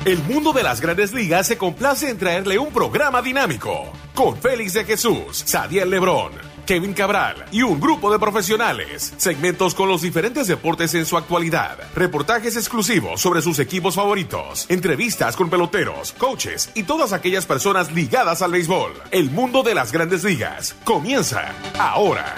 El mundo de las Grandes Ligas se complace en traerle un programa dinámico con Félix de Jesús, Sadiel Lebrón, Kevin Cabral y un grupo de profesionales. Segmentos con los diferentes deportes en su actualidad. Reportajes exclusivos sobre sus equipos favoritos. Entrevistas con peloteros, coaches y todas aquellas personas ligadas al béisbol. El mundo de las Grandes Ligas comienza ahora.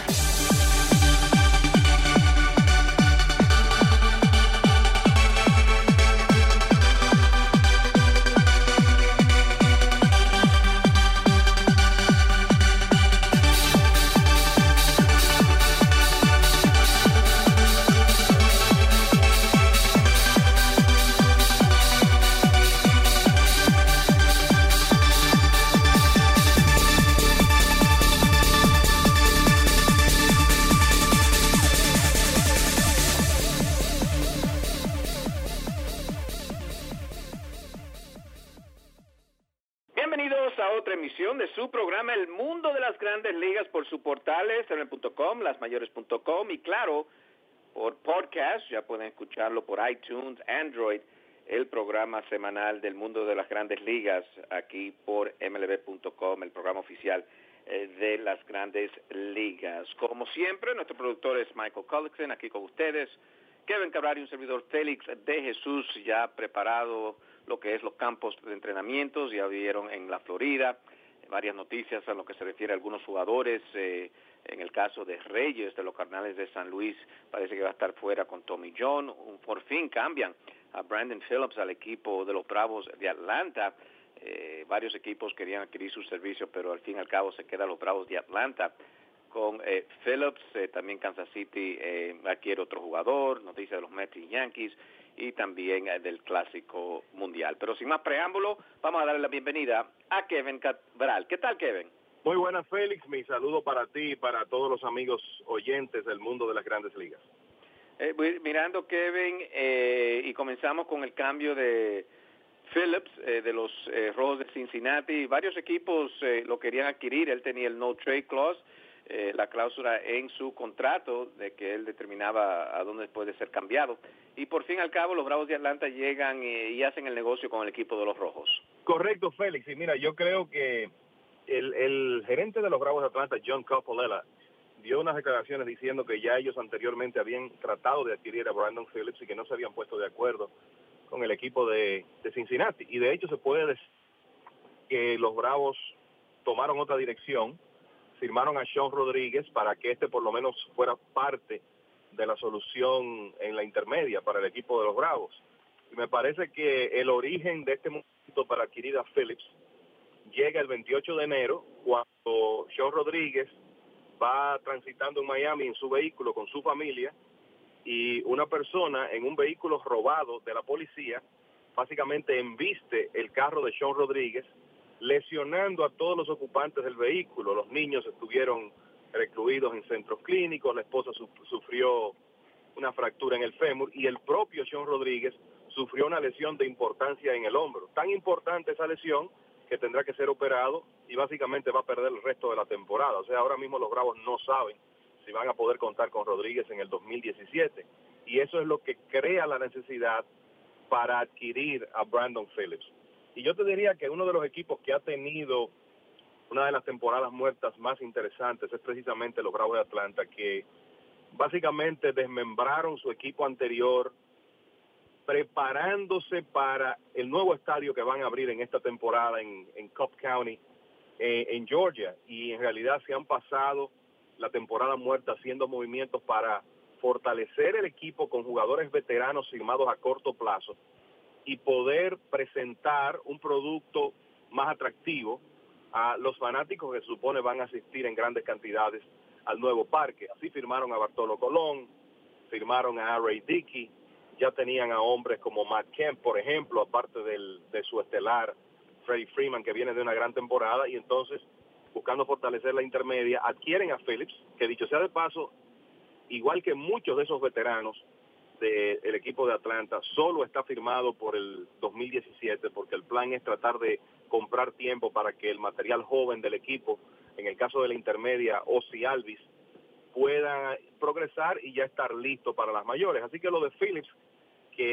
De su programa El Mundo de las Grandes Ligas por sus portales, MLB.com, lasmayores.com y claro, por podcast, ya pueden escucharlo por iTunes, Android, el programa semanal del Mundo de las Grandes Ligas aquí por MLB.com, el programa oficial de las Grandes Ligas. Como siempre, nuestro productor es Michael Cullickson, aquí con ustedes, Kevin Cabral y un servidor Félix de Jesús, ya preparado lo que es los campos de entrenamientos, ya vieron en la Florida, varias noticias en lo que se refiere a algunos jugadores, en el caso de Reyes de los Cardenales de San Luis, parece que va a estar fuera con Tommy John, por fin cambian a Brandon Phillips al equipo de los Bravos de Atlanta, varios equipos querían adquirir sus servicios, pero al fin y al cabo se quedan los Bravos de Atlanta con Phillips, también Kansas City adquiere otro jugador, noticias de los Mets y Yankees, y también del Clásico Mundial. Pero sin más preámbulo, vamos a darle la bienvenida a Kevin Cabral. ¿Qué tal, Kevin? Muy buenas, Félix. Mi saludo para ti y para todos los amigos oyentes del mundo de las Grandes Ligas. Mirando, Kevin, y comenzamos con el cambio de Phillips, de los Rojos de Cincinnati. Varios equipos lo querían adquirir. Él tenía el no trade clause, la cláusula en su contrato de que él determinaba a dónde puede ser cambiado. Y por fin al cabo los Bravos de Atlanta llegan y hacen el negocio con el equipo de los Rojos. Correcto, Félix. Y mira, yo creo que el gerente de los Bravos de Atlanta, John Coppolella, dio unas declaraciones diciendo que ya ellos anteriormente habían tratado de adquirir a Brandon Phillips y que no se habían puesto de acuerdo con el equipo de Cincinnati. Y de hecho se puede decir que los Bravos tomaron otra dirección, firmaron a Sean Rodríguez para que por lo menos fuera parte de la solución en la intermedia para el equipo de los Bravos. Y me parece que el origen de este momento para adquirir a Phillips llega el 28 de enero, cuando Sean Rodríguez va transitando en Miami en su vehículo con su familia, y una persona en un vehículo robado de la policía básicamente embiste el carro de Sean Rodríguez, lesionando a todos los ocupantes del vehículo. Los niños estuvieron recluidos en centros clínicos, la esposa sufrió una fractura en el fémur y el propio Sean Rodríguez sufrió una lesión de importancia en el hombro. Tan importante esa lesión que tendrá que ser operado y básicamente va a perder el resto de la temporada. O sea, ahora mismo los Bravos no saben si van a poder contar con Rodríguez en el 2017. Y eso es lo que crea la necesidad para adquirir a Brandon Phillips. Y yo te diría que uno de los equipos que ha tenido una de las temporadas muertas más interesantes es precisamente los Bravos de Atlanta, que básicamente desmembraron su equipo anterior, preparándose para el nuevo estadio que van a abrir en esta temporada en Cobb County, en Georgia. Y en realidad se han pasado la temporada muerta haciendo movimientos para fortalecer el equipo con jugadores veteranos firmados a corto plazo y poder presentar un producto más atractivo a los fanáticos que se supone van a asistir en grandes cantidades al nuevo parque. Así firmaron a Bartolo Colón, firmaron a Ray Dickey, ya tenían a hombres como Matt Kemp, por ejemplo, aparte de su estelar Freddie Freeman, que viene de una gran temporada, y entonces, buscando fortalecer la intermedia, adquieren a Phillips, que dicho sea de paso, igual que muchos de esos veteranos del equipo de Atlanta, solo está firmado por el 2017, porque el plan es tratar de comprar tiempo para que el material joven del equipo, en el caso de la intermedia, Ozzie Albies, pueda progresar y ya estar listo para las mayores. Así que lo de Phillips, que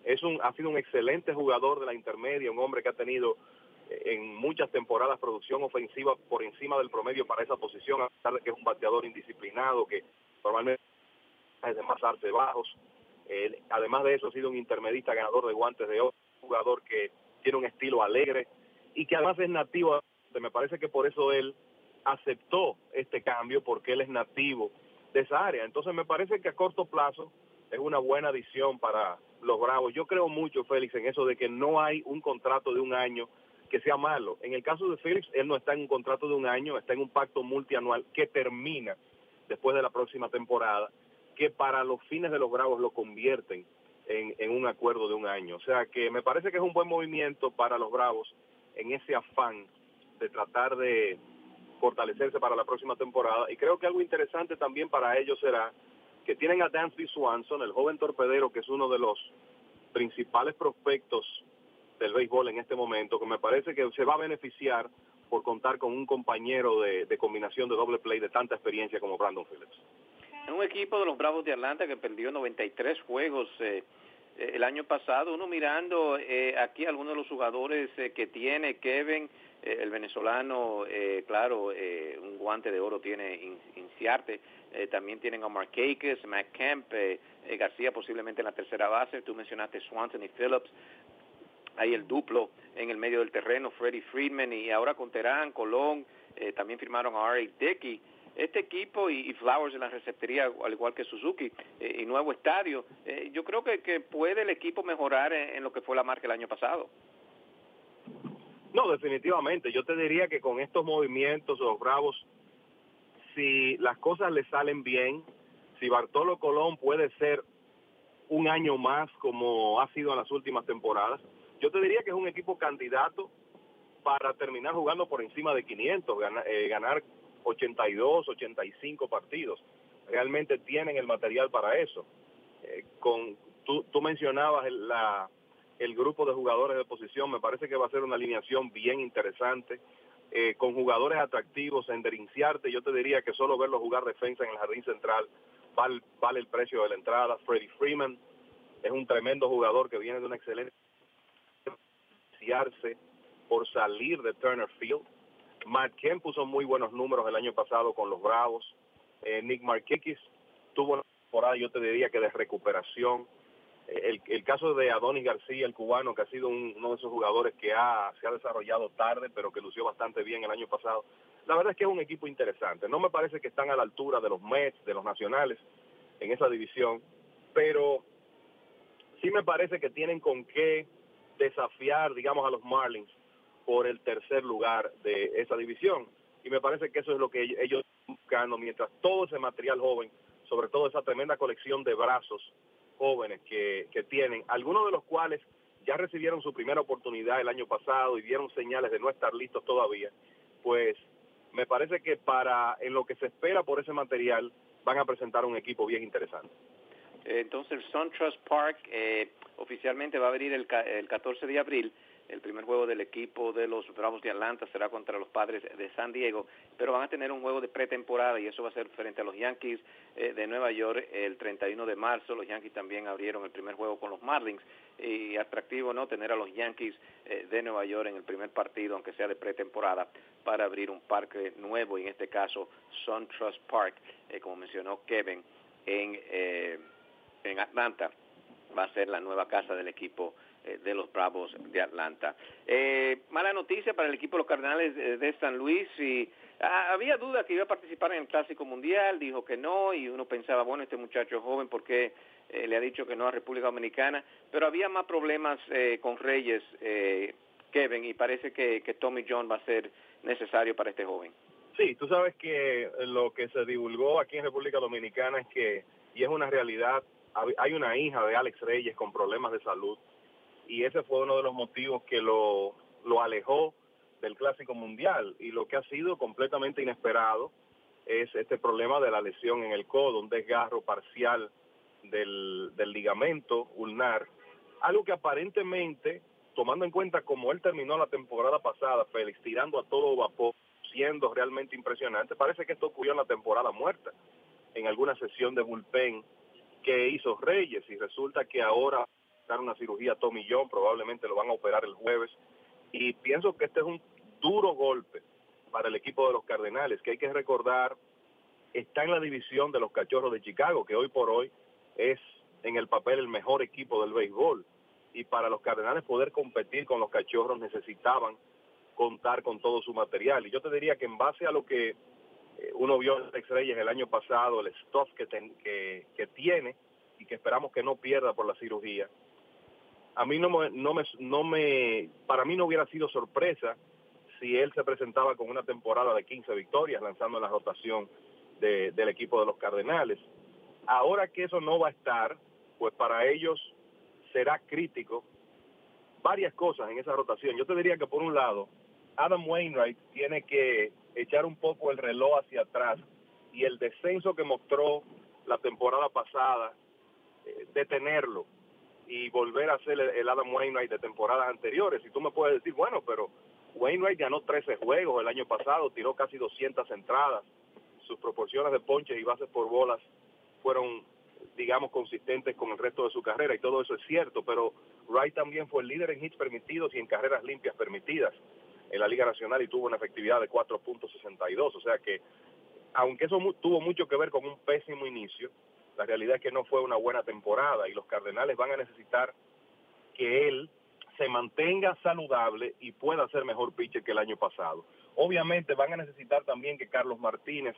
ha sido un excelente jugador de la intermedia, un hombre que ha tenido en muchas temporadas producción ofensiva por encima del promedio para esa posición, a pesar de que es un bateador indisciplinado, que normalmente es de más artes bajos. Además de eso, ha sido un intermedista ganador de guantes de oro, un jugador que tiene un estilo alegre y que además es nativo. Me parece que por eso él aceptó este cambio, porque él es nativo de esa área. Entonces me parece que a corto plazo es una buena adición para los Bravos. Yo creo mucho, Félix, en eso de que no hay un contrato de un año que sea malo. En el caso de Phillips, él no está en un contrato de un año, está en un pacto multianual que termina después de la próxima temporada, que para los fines de los Bravos lo convierten en un acuerdo de un año. O sea que me parece que es un buen movimiento para los Bravos en ese afán de tratar de fortalecerse para la próxima temporada, y creo que algo interesante también para ellos será que tienen a Dansby Swanson, el joven torpedero, que es uno de los principales prospectos del béisbol en este momento, que me parece que se va a beneficiar por contar con un compañero de combinación de doble play de tanta experiencia como Brandon Phillips. Un equipo de los Bravos de Atlanta que perdió 93 juegos el año pasado. Uno mirando aquí algunos de los jugadores que tiene Kevin, el venezolano, claro, un guante de oro tiene Inciarte, también tienen a Markakis, Matt Kemp, García posiblemente en la tercera base. Tú mencionaste Swanson y Phillips. Hay el duplo en el medio del terreno, Freddie Freeman, y ahora con Terán, Colón, también firmaron a R.A. Dickey. Este equipo y Flowers en la receptoría, al igual que Suzuki, y nuevo estadio, yo creo que puede el equipo mejorar en lo que fue la marca el año pasado. No, definitivamente. Yo te diría que con estos movimientos, los Bravos, si las cosas le salen bien, si Bartolo Colón puede ser un año más como ha sido en las últimas temporadas, yo te diría que es un equipo candidato para terminar jugando por encima de 500, ganar 82, 85 partidos. Realmente tienen el material para eso. Tú mencionabas el grupo de jugadores de posición. Me parece que va a ser una alineación bien interesante, con jugadores atractivos. Ender Inciarte, yo te diría que solo verlo jugar defensa en el jardín central vale el precio de la entrada. Freddie Freeman es un tremendo jugador que viene de una excelente por salir de Turner Field. Matt Kemp puso muy buenos números el año pasado con los Bravos. Nick Markakis tuvo una temporada, yo te diría que de recuperación. El caso de Adonis García, el cubano, que ha sido uno de esos jugadores que se ha desarrollado tarde, pero que lució bastante bien el año pasado. La verdad es que es un equipo interesante. No me parece que están a la altura de los Mets, de los Nacionales, en esa división, pero sí me parece que tienen con qué desafiar, digamos, a los Marlins por el tercer lugar de esa división. Y me parece que eso es lo que ellos están buscando, mientras todo ese material joven, sobre todo esa tremenda colección de brazos jóvenes que tienen, algunos de los cuales ya recibieron su primera oportunidad el año pasado y dieron señales de no estar listos todavía, pues me parece que en lo que se espera por ese material van a presentar un equipo bien interesante. Entonces el SunTrust Park oficialmente va a abrir el 14 de abril. El primer juego del equipo de los Bravos de Atlanta será contra los Padres de San Diego, pero van a tener un juego de pretemporada y eso va a ser frente a los Yankees de Nueva York el 31 de marzo. Los Yankees también abrieron el primer juego con los Marlins y atractivo, ¿no?, tener a los Yankees de Nueva York en el primer partido, aunque sea de pretemporada, para abrir un parque nuevo, y en este caso SunTrust Park, como mencionó Kevin, en Atlanta. Va a ser la nueva casa del equipo de los Bravos de Atlanta. Mala noticia para el equipo de los Cardenales de San Luis. Y había dudas que iba a participar en el Clásico Mundial, dijo que no, y uno pensaba, bueno, este muchacho joven, ¿por qué le ha dicho que no a República Dominicana? Pero había más problemas con Reyes, Kevin, y parece que Tommy John va a ser necesario para este joven. Sí, tú sabes que lo que se divulgó aquí en República Dominicana es que, y es una realidad, hay una hija de Alex Reyes con problemas de salud, y ese fue uno de los motivos que lo alejó del Clásico Mundial, y lo que ha sido completamente inesperado es este problema de la lesión en el codo, un desgarro parcial del ligamento ulnar, algo que aparentemente, tomando en cuenta cómo él terminó la temporada pasada, Félix, tirando a todo vapor, siendo realmente impresionante, parece que esto ocurrió en la temporada muerta, en alguna sesión de bullpen que hizo Reyes, y resulta que ahora necesitar una cirugía Tommy John, probablemente lo van a operar el jueves. Y pienso que este es un duro golpe para el equipo de los Cardenales, que hay que recordar, está en la división de los Cachorros de Chicago, que hoy por hoy es en el papel el mejor equipo del béisbol. Y para los Cardenales poder competir con los Cachorros necesitaban contar con todo su material. Y yo te diría que en base a lo que uno vio en Alex Reyes el año pasado, el stuff que tiene y que esperamos que no pierda por la cirugía, a mí para mí no hubiera sido sorpresa si él se presentaba con una temporada de 15 victorias lanzando en la rotación del equipo de los Cardenales. Ahora que eso no va a estar, pues para ellos será crítico varias cosas en esa rotación. Yo te diría que por un lado, Adam Wainwright tiene que echar un poco el reloj hacia atrás y el descenso que mostró la temporada pasada, detenerlo y volver a ser el Adam Wainwright de temporadas anteriores. Y tú me puedes decir, bueno, pero Wainwright ganó 13 juegos el año pasado, tiró casi 200 entradas, sus proporciones de ponches y bases por bolas fueron, digamos, consistentes con el resto de su carrera, y todo eso es cierto, pero Wright también fue el líder en hits permitidos y en carreras limpias permitidas en la Liga Nacional y tuvo una efectividad de 4.62, o sea que, aunque eso tuvo mucho que ver con un pésimo inicio, la realidad es que no fue una buena temporada y los Cardenales van a necesitar que él se mantenga saludable y pueda ser mejor pitcher que el año pasado. Obviamente van a necesitar también que Carlos Martínez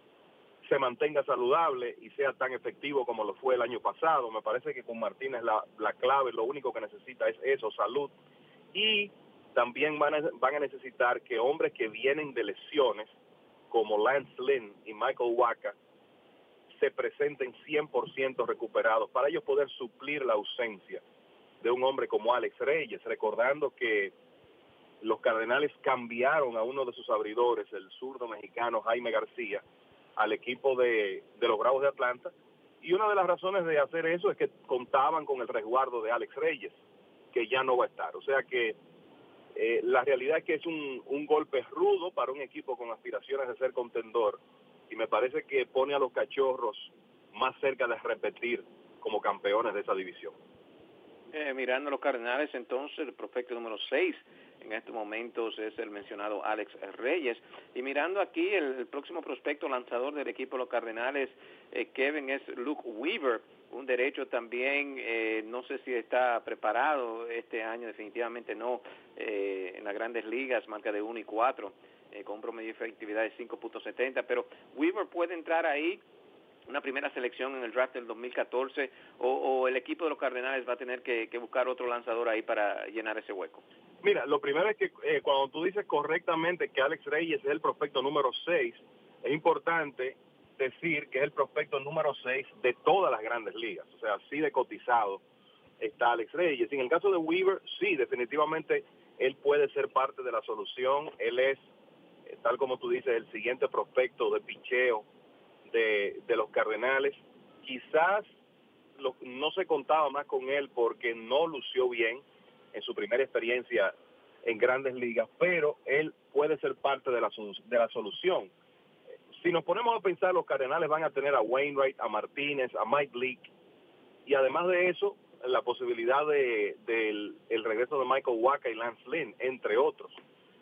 se mantenga saludable y sea tan efectivo como lo fue el año pasado. Me parece que con Martínez la clave, lo único que necesita es eso, salud. Y también van a necesitar que hombres que vienen de lesiones, como Lance Lynn y Michael Wacha, se presenten 100% recuperados para ellos poder suplir la ausencia de un hombre como Alex Reyes, recordando que los Cardenales cambiaron a uno de sus abridores, el zurdo mexicano Jaime García, al equipo de los Bravos de Atlanta, y una de las razones de hacer eso es que contaban con el resguardo de Alex Reyes, que ya no va a estar. O sea que la realidad es que es un golpe rudo para un equipo con aspiraciones de ser contendor, y me parece que pone a los Cachorros más cerca de repetir como campeones de esa división. Mirando a los Cardenales, entonces, el prospecto número 6 en estos momentos es el mencionado Alex Reyes. Y mirando aquí, el próximo prospecto lanzador del equipo de los Cardenales, Kevin, es Luke Weaver, un derecho también, no sé si está preparado este año, definitivamente no, en las grandes ligas, marca de 1-4, con un promedio de efectividad de 5.70, pero Weaver puede entrar ahí, una primera selección en el draft del 2014, o el equipo de los Cardenales va a tener que buscar otro lanzador ahí para llenar ese hueco. Mira, lo primero es que cuando tú dices correctamente que Alex Reyes es el prospecto número 6, es importante decir que es el prospecto número 6 de todas las grandes ligas, o sea, así de cotizado está Alex Reyes. En el caso de Weaver, sí, definitivamente él puede ser parte de la solución. Él es, tal como tú dices, el siguiente prospecto de picheo de los Cardenales. Quizás no se contaba más con él porque no lució bien en su primera experiencia en grandes ligas, pero él puede ser parte de la solución. Si nos ponemos a pensar, los Cardenales van a tener a Wainwright, a Martínez, a Mike Leake, y además de eso, la posibilidad del regreso de Michael Wacha y Lance Lynn, entre otros.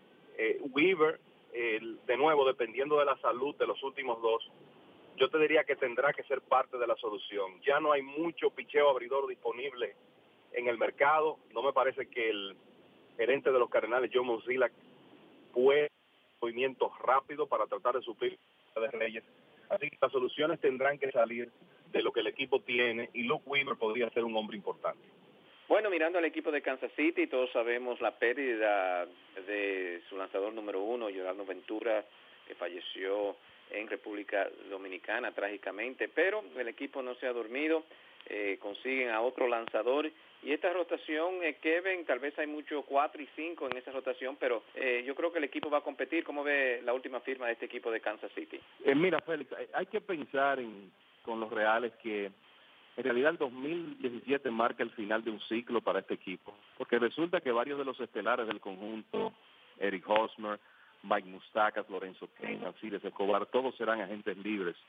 Weaver, de nuevo, dependiendo de la salud de los últimos dos, yo te diría que tendrá que ser parte de la solución. Ya no hay mucho picheo abridor disponible en el mercado. No me parece que el gerente de los Cardenales, John Mozeliak, puede hacer movimientos rápidos para tratar de suplir a Reyes. Así que las soluciones tendrán que salir de lo que el equipo tiene, y Luke Weaver podría ser un hombre importante. Bueno, mirando al equipo de Kansas City, todos sabemos la pérdida de su lanzador número 1, Yordan Ventura, que falleció en República Dominicana trágicamente, pero el equipo no se ha dormido, consiguen a otro lanzador, y esta rotación, Kevin, tal vez hay mucho 4 y 5 en esa rotación, pero yo creo que el equipo va a competir. ¿Cómo ve la última firma de este equipo de Kansas City? Mira, Félix, hay que pensar con los Reales que en realidad el 2017 marca el final de un ciclo para este equipo, porque resulta que varios de los estelares del conjunto, Eric Hosmer, Mike Moustakas, Lorenzo Cain, Alcides Escobar, todos serán agentes libres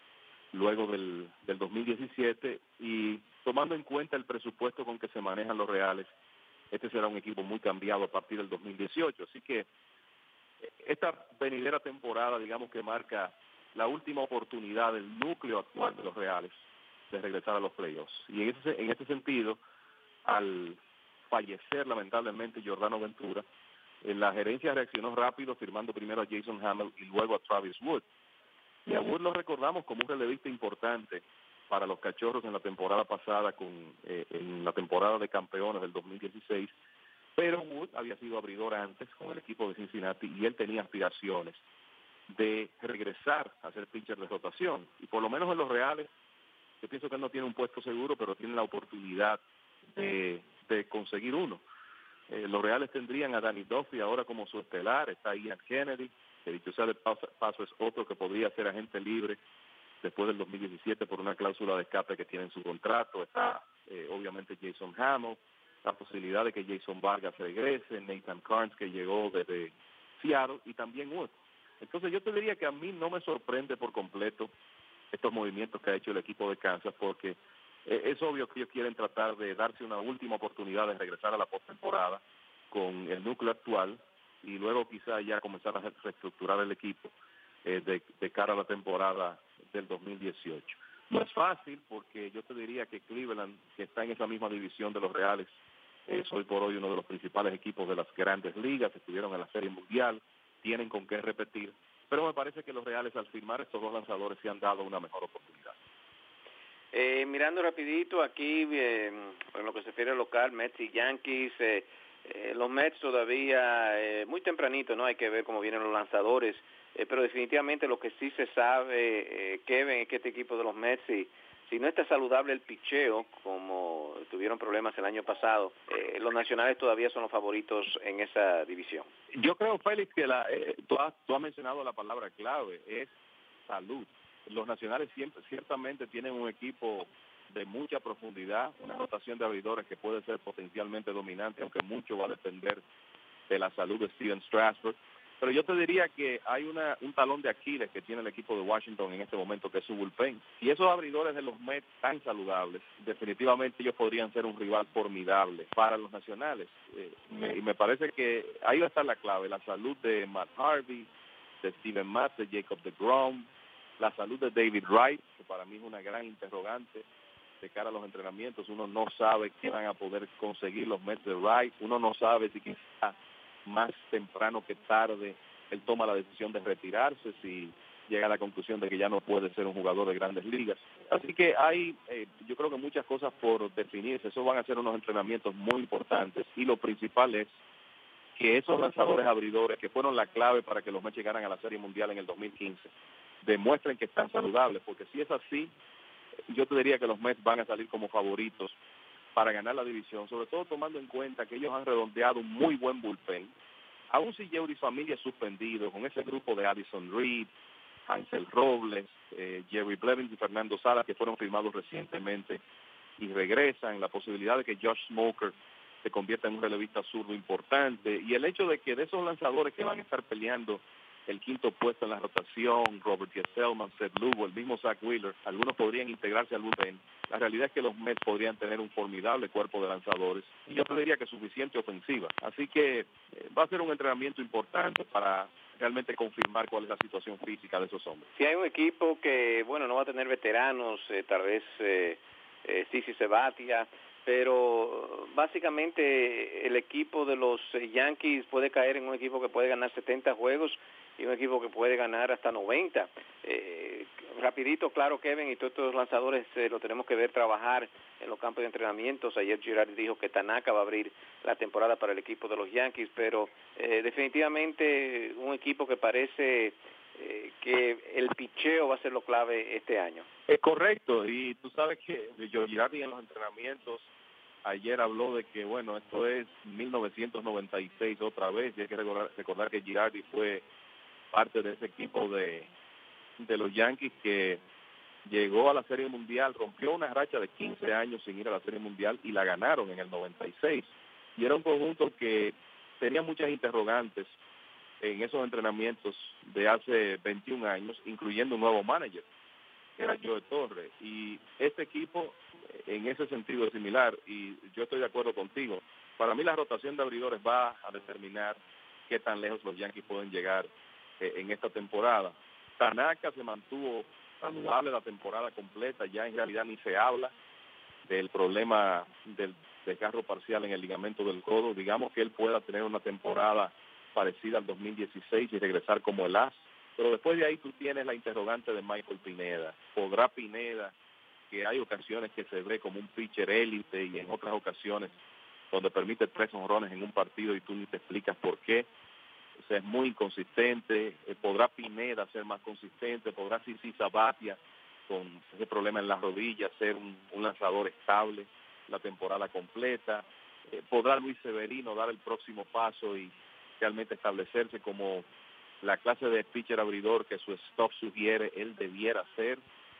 luego del 2017, y tomando en cuenta el presupuesto con que se manejan los Reales, este será un equipo muy cambiado a partir del 2018. Así que esta venidera temporada, digamos que marca la última oportunidad del núcleo actual de los Reales de regresar a los playoffs. Y en este sentido, al fallecer lamentablemente Giordano Ventura, la gerencia reaccionó rápido, firmando primero a Jason Hammel y luego a Travis Wood. Y a Wood lo recordamos como un relevista importante para los Cachorros en la temporada pasada, en la temporada de campeones del 2016, pero Wood había sido abridor antes con el equipo de Cincinnati y él tenía aspiraciones de regresar a ser pitcher de rotación. Y por lo menos en los Reales, yo pienso que él no tiene un puesto seguro, pero tiene la oportunidad de conseguir uno. Los Reales tendrían a Danny Duffy ahora como su estelar, está Ian Kennedy, que dicho sea de paso es otro que podría ser agente libre después del 2017 por una cláusula de escape que tiene en su contrato. Está obviamente Jason Hammel, la posibilidad de que Jason Vargas regrese, Nathan Carnes, que llegó desde Seattle, y también Wood. Entonces yo te diría que a mí no me sorprende por completo estos movimientos que ha hecho el equipo de Kansas, porque es obvio que ellos quieren tratar de darse una última oportunidad de regresar a la postemporada con el núcleo actual y luego quizá ya comenzar a reestructurar el equipo de cara a la temporada del 2018. No es fácil, porque yo te diría que Cleveland, que está en esa misma división de los Reales, es hoy por hoy uno de los principales equipos de las grandes ligas, estuvieron en la Serie Mundial, tienen con qué repetir, pero me parece que los Reales al firmar estos dos lanzadores se han dado una mejor oportunidad. Mirando rapidito aquí, en lo que se refiere al local, Mets y Yankees, los Mets todavía muy tempranito, ¿no? Hay que ver cómo vienen los lanzadores, pero definitivamente lo que sí se sabe, Kevin, es que este equipo de los Mets, si no está saludable el picheo, como tuvieron problemas el año pasado, los nacionales todavía son los favoritos en esa división. Yo creo, Félix, que tú has mencionado la palabra clave, es salud. Los nacionales ciertamente tienen un equipo de mucha profundidad, una rotación de abridores que puede ser potencialmente dominante, aunque mucho va a depender de la salud de Steven Strasburg. Pero yo te diría que hay un talón de Aquiles que tiene el equipo de Washington en este momento, que es su bullpen. Si esos abridores de los Mets están saludables, definitivamente ellos podrían ser un rival formidable para los nacionales. Y me parece que ahí va a estar la clave, la salud de Matt Harvey, de Steven Matz, de Jacob deGrom, la salud de David Wright, que para mí es una gran interrogante de cara a los entrenamientos. Uno no sabe qué van a poder conseguir los Mets de Wright, uno no sabe si quizá más temprano que tarde él toma la decisión de retirarse, si llega a la conclusión de que ya no puede ser un jugador de grandes ligas. Así que hay, yo creo que muchas cosas por definirse. Esos van a ser unos entrenamientos muy importantes, y lo principal es que esos lanzadores abridores que fueron la clave para que los Mets llegaran a la Serie Mundial en el 2015 demuestren que están saludables, porque si es así, yo te diría que los Mets van a salir como favoritos para ganar la división, sobre todo tomando en cuenta que ellos han redondeado un muy buen bullpen. Aún si Yeurys Familia es suspendido, con ese grupo de Addison Reed, Hansel Robles, Jerry Blevins y Fernando Salas, que fueron firmados recientemente y regresan, la posibilidad de que Josh Smoker se convierta en un relevista zurdo importante, y el hecho de que de esos lanzadores que van a estar peleando el quinto puesto en la rotación, Robert Gesellman, Seth Lugo, el mismo Zach Wheeler, algunos podrían integrarse al bullpen. La realidad es que los Mets podrían tener un formidable cuerpo de lanzadores, y yo te diría que suficiente ofensiva. Así que va a ser un entrenamiento importante para realmente confirmar cuál es la situación física de esos hombres. Si hay un equipo que, bueno, no va a tener veteranos, tal vez Sisi Sabathia, pero básicamente el equipo de los Yankees puede caer en un equipo que puede ganar 70 juegos y un equipo que puede ganar hasta 90. Rapidito, claro, Kevin, y todos estos lanzadores lo tenemos que ver trabajar en los campos de entrenamientos. Ayer Girardi dijo que Tanaka va a abrir la temporada para el equipo de los Yankees, pero definitivamente un equipo que parece que el picheo va a ser lo clave este año. Es correcto, y tú sabes que Girardi en los entrenamientos ayer habló de que, bueno, esto es 1996 otra vez, y hay que recordar que Girardi fue parte de ese equipo de los Yankees que llegó a la Serie Mundial, rompió una racha de 15 años sin ir a la Serie Mundial y la ganaron en el 96. Y era un conjunto que tenía muchas interrogantes en esos entrenamientos de hace 21 años, incluyendo un nuevo manager. que era Joe Torre. Y este equipo, en ese sentido, es similar, y yo estoy de acuerdo contigo. Para mí la rotación de abridores va a determinar qué tan lejos los Yankees pueden llegar en esta temporada. Tanaka se mantuvo saludable la temporada completa, ya en realidad ni se habla del problema del desgarro parcial en el ligamento del codo. Digamos que él pueda tener una temporada parecida al 2016 y regresar como el as. Pero después de ahí tú tienes la interrogante de Michael Pineda. ¿Podrá Pineda, que hay ocasiones que se ve como un pitcher élite y en otras ocasiones donde permite 3 honrones en un partido y tú ni te explicas por qué? O sea, es muy inconsistente. ¿Podrá Pineda ser más consistente? ¿Podrá CC Sabathia, con ese problema en las rodillas, ser un lanzador estable la temporada completa? ¿Podrá Luis Severino dar el próximo paso y realmente establecerse como la clase de pitcher abridor que su stuff sugiere él debiera ser?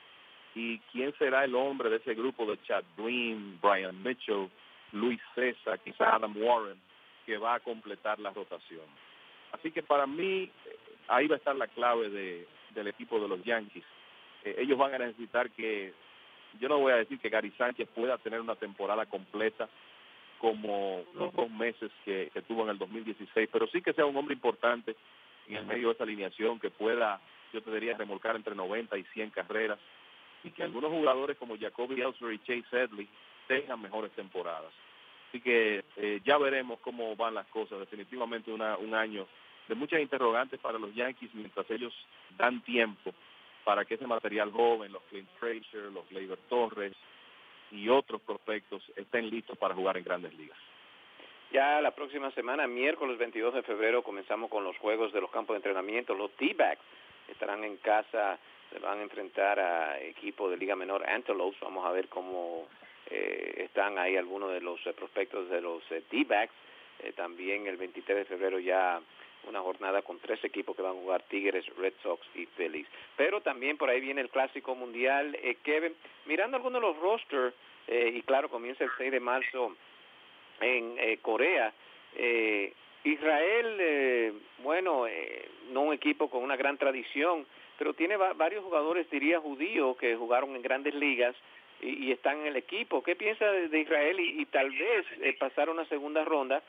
¿Y quién será el hombre de ese grupo de Chad Green, Brian Mitchell, Luis César, quizá Adam Warren, que va a completar la rotación? Así que para mí ahí va a estar la clave del equipo de los Yankees. Ellos van a necesitar que, yo no voy a decir que Gary Sánchez pueda tener una temporada completa como los 2 meses que tuvo en el 2016, pero sí que sea un hombre importante en el medio de esa alineación, que pueda, yo te diría, remolcar entre 90 y 100 carreras, y que algunos jugadores como Jacoby Ellsbury y Chase Headley tengan mejores temporadas. Así que ya veremos cómo van las cosas. Definitivamente un año de muchas interrogantes para los Yankees, mientras ellos dan tiempo para que ese material joven, los Clint Frazier, los Gleyber Torres y otros prospectos estén listos para jugar en Grandes Ligas. Ya la próxima semana, miércoles 22 de febrero, comenzamos con los juegos de los campos de entrenamiento. Los D-backs estarán en casa, se van a enfrentar a equipo de Liga Menor Antelopes. Vamos a ver cómo están ahí algunos de los prospectos de los D-backs. También el 23 de febrero ya una jornada con 3 equipos que van a jugar: Tigres, Red Sox y Phillies. Pero también por ahí viene el Clásico Mundial. Kevin, mirando algunos de los rosters, y claro, comienza el 6 de marzo en Corea. Israel, no un equipo con una gran tradición, pero tiene varios jugadores, diría, judíos que jugaron en Grandes Ligas y están en el equipo. ¿Qué piensa de Israel y tal vez pasar una segunda ronda?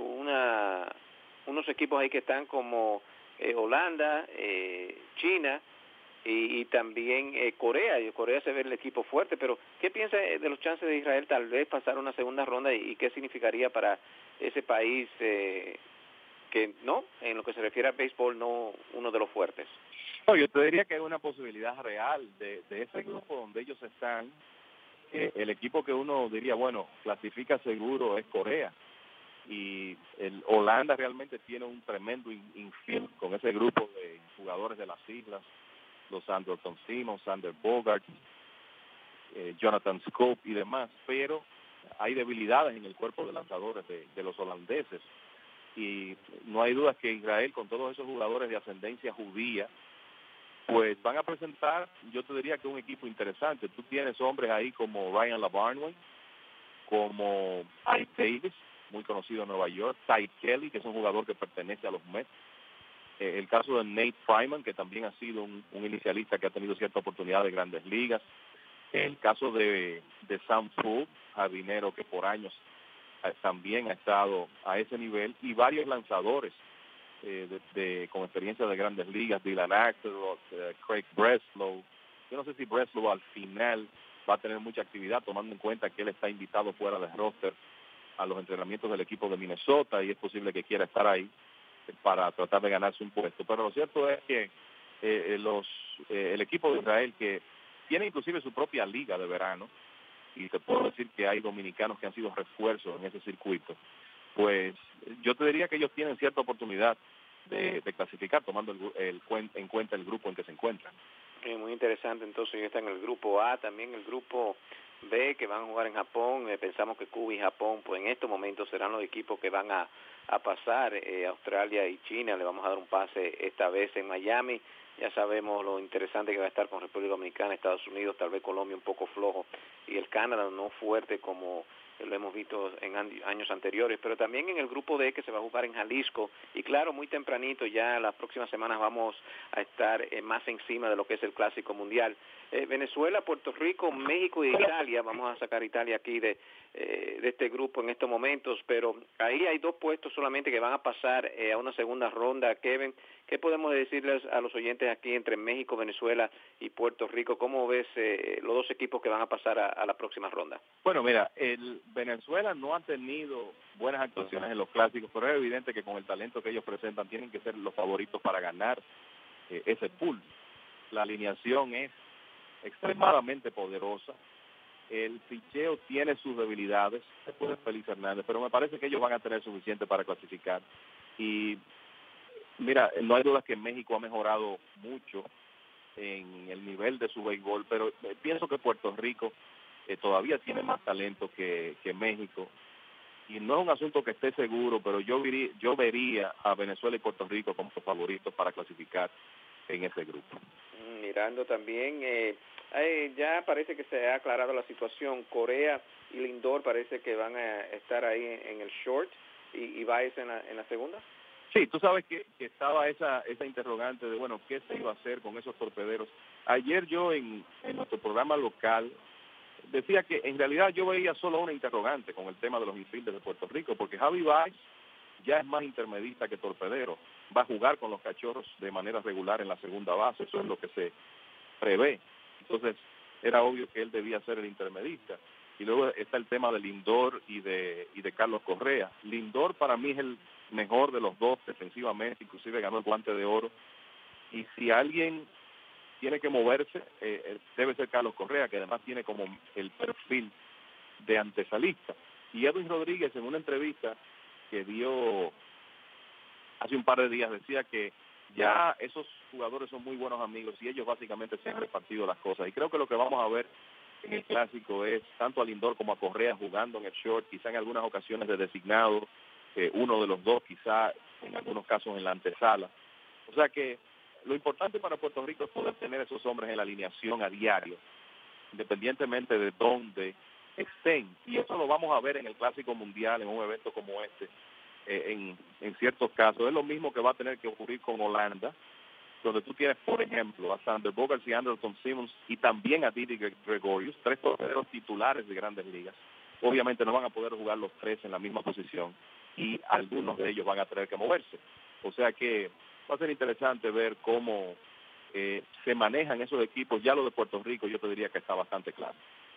Unos equipos ahí que están como Holanda, China y también Corea. Corea se ve el equipo fuerte, pero ¿qué piensa de los chances de Israel tal vez pasar una segunda ronda y qué significaría para ese país que no, en lo que se refiere al béisbol, no uno de los fuertes? No, yo te diría que hay una posibilidad real de ese grupo donde ellos están. El equipo que uno diría, bueno, clasifica seguro es Corea. Y el Holanda realmente tiene un tremendo infield con ese grupo de jugadores de las islas, los Anderson Simons, Sander Bogart, Jonathan Scope y demás, pero hay debilidades en el cuerpo de lanzadores de los holandeses, y no hay dudas que Israel, con todos esos jugadores de ascendencia judía, pues van a presentar, yo te diría que un equipo interesante. Tú tienes hombres ahí como Ryan LaBarnway, como Ike Davis, muy conocido en Nueva York, Ty Kelly, que es un jugador que pertenece a los Mets, el caso de Nate Fryman, que también ha sido un inicialista que ha tenido cierta oportunidad de Grandes Ligas, el caso de Sam Poole, jardinero que por años también ha estado a ese nivel, y varios lanzadores con experiencia de Grandes Ligas, Dylan Axelrod, Craig Breslow. Yo no sé si Breslow al final va a tener mucha actividad, tomando en cuenta que él está invitado fuera del roster a los entrenamientos del equipo de Minnesota, y es posible que quiera estar ahí para tratar de ganarse un puesto. Pero lo cierto es que el equipo de Israel, que tiene inclusive su propia liga de verano, y te puedo decir que hay dominicanos que han sido refuerzos en ese circuito, pues yo te diría que ellos tienen cierta oportunidad de clasificar, tomando en cuenta el grupo en que se encuentran. Muy interesante. Entonces ya está en el grupo A, también el grupo B, que van a jugar en Japón. Pensamos que Cuba y Japón, pues en estos momentos serán los equipos que van a pasar. Australia y China le vamos a dar un pase esta vez en Miami. Ya sabemos lo interesante que va a estar con República Dominicana, Estados Unidos, tal vez Colombia un poco flojo, y el Canadá no fuerte como lo hemos visto en años anteriores, pero también en el grupo D que se va a jugar en Jalisco, y claro, muy tempranito, ya las próximas semanas vamos a estar más encima de lo que es el Clásico Mundial. Venezuela, Puerto Rico, México y Italia, vamos a sacar Italia aquí de este grupo en estos momentos, pero ahí hay 2 puestos solamente que van a pasar a una segunda ronda. Kevin, ¿qué podemos decirles a los oyentes aquí entre México, Venezuela y Puerto Rico? ¿Cómo ves los 2 equipos que van a pasar a la próxima ronda? Bueno, mira, Venezuela no ha tenido buenas actuaciones en los clásicos, pero es evidente que con el talento que ellos presentan tienen que ser los favoritos para ganar ese pool. La alineación es extremadamente poderosa. El picheo tiene sus debilidades, después de Félix Hernández, pero me parece que ellos van a tener suficiente para clasificar. Y mira, no hay duda que México ha mejorado mucho en el nivel de su béisbol, pero pienso que Puerto Rico todavía tiene más talento que México. Y no es un asunto que esté seguro, pero yo vería a Venezuela y Puerto Rico como favoritos para clasificar en ese grupo. Mirando también, ya parece que se ha aclarado la situación. Correa y Lindor parece que van a estar ahí en el short y Baez en la segunda. Sí, tú sabes que estaba esa interrogante de, bueno, ¿qué se iba a hacer con esos torpederos? Ayer yo en nuestro programa local decía que en realidad yo veía solo una interrogante con el tema de los infielders de Puerto Rico, porque Javi Baez ya es más intermedista que torpedero. Va a jugar con los Cachorros de manera regular en la segunda base, eso es lo que se prevé. Entonces, era obvio que él debía ser el intermedista. Y luego está el tema de Lindor y de Carlos Correa. Lindor para mí es el mejor de los 2 defensivamente, inclusive ganó el Guante de Oro. Y si alguien tiene que moverse, debe ser Carlos Correa, que además tiene como el perfil de antesalista. Y Edwin Rodríguez, en una entrevista que dio hace un par de días, decía que ya esos jugadores son muy buenos amigos y ellos básicamente se han repartido las cosas. Y creo que lo que vamos a ver en el Clásico es tanto a Lindor como a Correa jugando en el short, quizá en algunas ocasiones de designado, uno de los 2 quizá en algunos casos en la antesala. O sea que lo importante para Puerto Rico es poder tener esos hombres en la alineación a diario, independientemente de dónde estén. Y eso lo vamos a ver en el Clásico Mundial, en un evento como este, en ciertos casos. Es lo mismo que va a tener que ocurrir con Holanda, donde tú tienes, por ejemplo, a Sander Bogaerts y Andrelton Simmons y también a Didi Gregorius, 3 torpederos titulares de Grandes Ligas. Obviamente no van a poder jugar los 3 en la misma posición y algunos de ellos van a tener que moverse. O sea que va a ser interesante ver cómo se manejan esos equipos. Ya lo de Puerto Rico yo te diría que está bastante claro.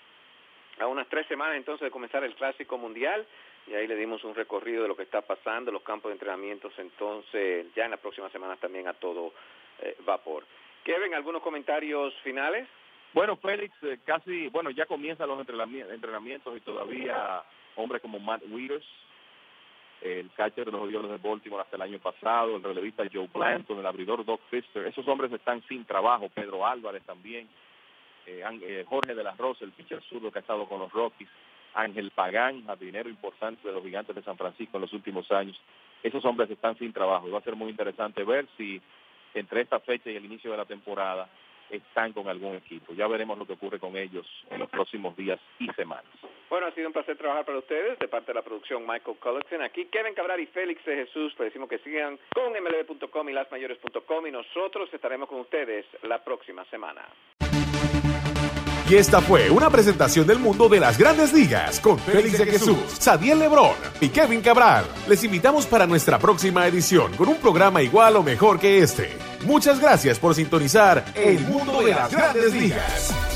A unas 3 semanas entonces de comenzar el Clásico Mundial, y ahí le dimos un recorrido de lo que está pasando, los campos de entrenamientos, entonces ya en las próximas semanas también a todo vapor. Kevin, ¿algunos comentarios finales? Bueno, Félix, ya comienzan los entrenamientos y todavía hombres como Matt Wieters, el catcher de los Orioles de Baltimore hasta el año pasado, el relevista Joe Blanton, el abridor Doug Fister, esos hombres están sin trabajo. Pedro Álvarez también, Jorge de la Rosa, el pitcher zurdo que ha estado con los Rockies, Ángel Pagán, jardinero importante de los Gigantes de San Francisco en los últimos años. Esos hombres están sin trabajo y va a ser muy interesante ver si entre esta fecha y el inicio de la temporada están con algún equipo. Ya veremos lo que ocurre con ellos en los próximos días y semanas. Bueno, ha sido un placer trabajar para ustedes. De parte de la producción, Michael Cullerton. Aquí Kevin Cabral y Félix de Jesús. Les decimos que sigan con MLB.com y lasmayores.com y nosotros estaremos con ustedes la próxima semana. Y esta fue una presentación del mundo de las Grandes Ligas con Félix de Jesús, Sadiel Lebrón y Kevin Cabral. Les invitamos para nuestra próxima edición con un programa igual o mejor que este. Muchas gracias por sintonizar El Mundo de las Grandes Ligas.